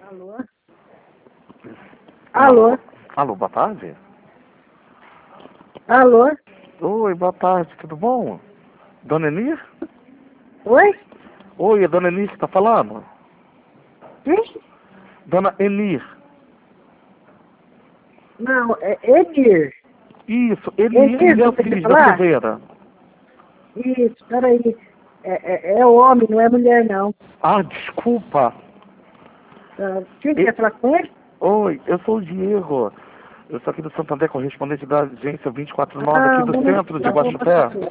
Alô? Alô? Alô, boa tarde. Alô? Oi, boa tarde, tudo bom? Dona Enir? Oi? Oi, é Dona Enir que tá falando? Quem? Dona Enir. Não, é Emir. Isso, Enir Enir, de você quer Assis da falar? Silveira. Isso, peraí. É homem, não é mulher, não. Ah, desculpa. Quem E- quer falar com ele? Oi, eu sou o Diego. Eu sou aqui do Santander, correspondente da agência 249 aqui Ah, do um centro de momentinho, um Guaxupé. momentinho.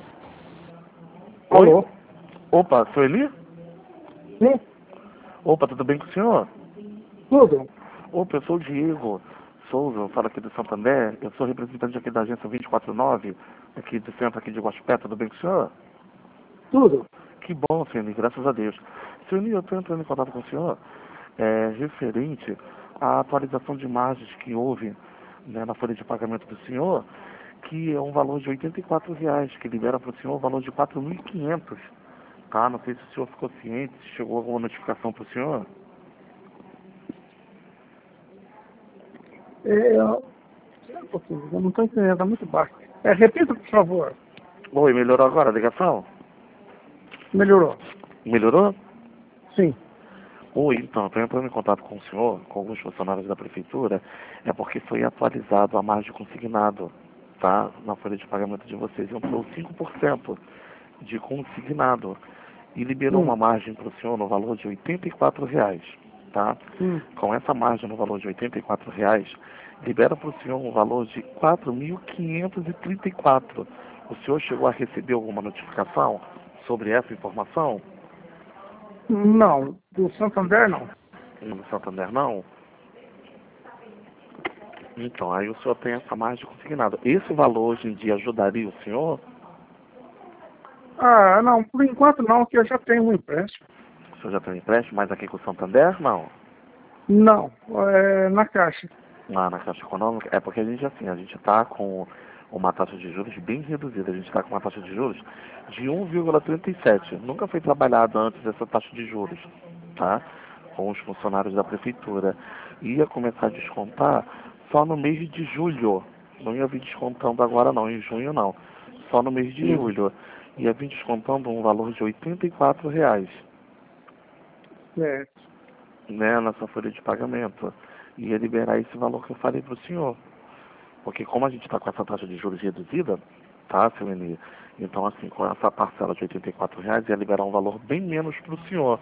Oi? Alô? Opa, sou Enir? Sim, Opa, tudo bem com o senhor? tudo. Opa, eu sou o Diego Souza, eu falo aqui do Santander. Eu sou representante aqui da agência 249, aqui do centro aqui de Guaxupé. Tudo bem com o senhor? Tudo. Que bom, senhor, graças a Deus. Senhor, eu estou entrando em contato com o senhor referente à atualização de margens que houve, né, na folha de pagamento do senhor, que é um valor de R$ 84, que libera para o senhor o valor de 4.500, tá? Não sei se o senhor ficou ciente, se chegou alguma notificação para o senhor. Um pouquinho, eu não estou entendendo, está muito baixo. Repita, por favor. Oi, melhorou agora a ligação? Melhorou. Melhorou? Sim. Oi, então, estou entrando em contato com o senhor, com alguns funcionários da prefeitura, é porque foi atualizado a margem consignado, tá? Na folha de pagamento de vocês, entrou 5% de consignado e liberou Hum, uma margem para o senhor no valor de R$ 84, tá? hum. Com essa margem no valor de R$ 84, libera para o senhor um valor de 4.534. O senhor chegou a receber alguma notificação sobre essa informação? Não, do Santander não. No Santander não? Então, aí o senhor tem essa margem consignada. Esse valor hoje em dia ajudaria o senhor? Ah, não, por enquanto não, que eu já tenho um empréstimo. O senhor já tem um empréstimo, mas aqui com o Santander, não? Não, na Caixa. Lá na Caixa Econômica, é porque a gente, assim, a gente está com uma taxa de juros bem reduzida. A gente está com uma taxa de juros de 1,37. Nunca foi trabalhado antes essa taxa de juros, tá? Com os funcionários da prefeitura. Ia começar a descontar só no mês de julho. Não ia vir descontando agora não, em junho não. Só no mês de Hum, julho. Ia vir descontando um valor de R$ 84, certo. né, nessa folha de pagamento. Ia liberar esse valor que eu falei para o senhor. Porque como a gente está com essa taxa de juros reduzida, tá, seu Enir? Então, assim, com essa parcela de R$ 84, ia liberar um valor bem menos para o senhor.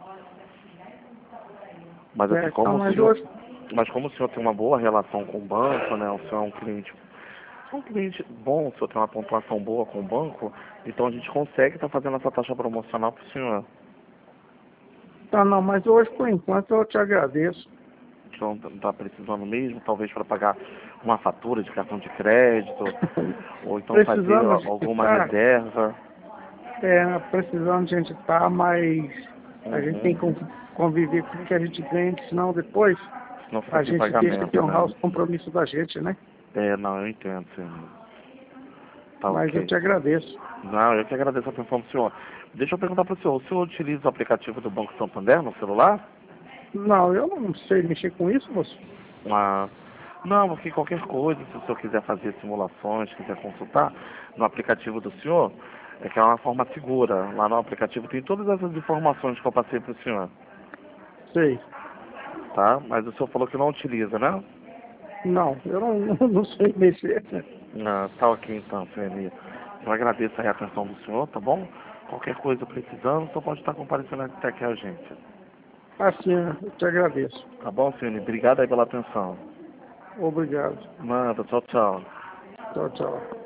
Mas assim, Certo. Não, como o mas senhor. hoje, Mas como o senhor tem uma boa relação com o banco, né? O senhor é um cliente bom, o senhor tem uma pontuação boa com o banco, então a gente consegue estar fazendo essa taxa promocional para o senhor. tá, não, mas hoje, por enquanto, eu te agradeço. Então está precisando mesmo, talvez para pagar uma fatura de cartão de crédito, ou então fazer Precisando, a gente alguma tá, reserva. precisando, a gente tá, mas a gente tem que Uhum. conviver com o que a gente ganha, que senão depois Não fica a sem gente deixa de pagamento, honrar né? os compromissos da gente, né? É, não, eu entendo, sim. Tá Mas eu ok. te agradeço. Não, eu que agradeço a atenção do senhor. Deixa eu perguntar para o senhor utiliza o aplicativo do Banco Santander no celular? Não, eu não sei mexer com isso, moço. Ah, não, porque qualquer coisa, se o senhor quiser fazer simulações, quiser consultar, no aplicativo do senhor, é que é uma forma segura. Lá no aplicativo tem todas essas informações que eu passei para o senhor, Sei. tá? Mas o senhor falou que não utiliza, né? Não, eu não, não sei mexer. Ah, tá ok então, senhor Eli. Eu agradeço aí a atenção do senhor, tá bom? Qualquer coisa precisando, só pode estar comparecendo até aqui a gente. Assim, eu te agradeço. Tá bom, senhor Eli? Obrigado aí pela atenção. Obrigado. Nada, tchau, tchau. Tchau, tchau.